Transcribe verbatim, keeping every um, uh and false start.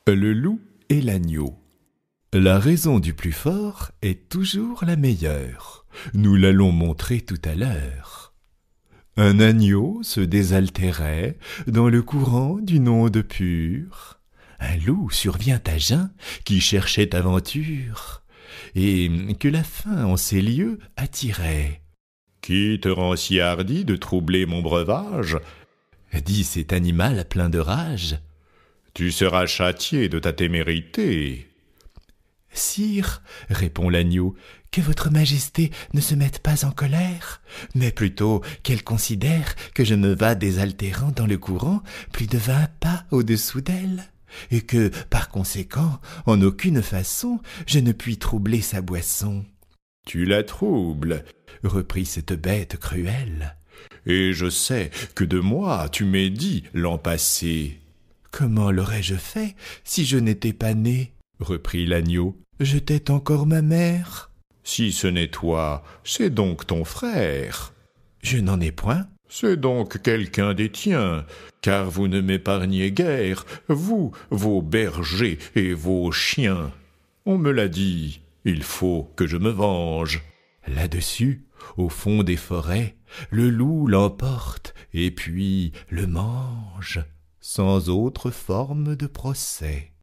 Le loup et l'agneau. La raison du plus fort est toujours la meilleure. Nous l'allons montrer tout à l'heure. Un agneau se désaltérait dans le courant d'une onde pure. Un loup survient à jeun qui cherchait aventure et que la faim en ces lieux attirait. « Qui te rend si hardi de troubler mon breuvage ?» dit cet animal plein de rage. « Tu seras châtié de ta témérité. »« Sire, répond l'agneau, que votre majesté ne se mette pas en colère, mais plutôt qu'elle considère que je me vas désaltérant dans le courant plus de vingt pas au-dessous d'elle, et que, par conséquent, en aucune façon, je ne puis troubler sa boisson. »« Tu la troubles, reprit cette bête cruelle, et je sais que de moi tu m'es dit l'an passé. »« Comment l'aurais-je fait si je n'étais pas né ?» reprit l'agneau. « Je tête encore ma mère. »« Si ce n'est toi, c'est donc ton frère. »« Je n'en ai point. »« C'est donc quelqu'un des tiens, car vous ne m'épargnez guère, vous, vos bergers et vos chiens. On me l'a dit, il faut que je me venge. » Là-dessus, au fond des forêts, le loup l'emporte et puis le mange, sans autre forme de procès.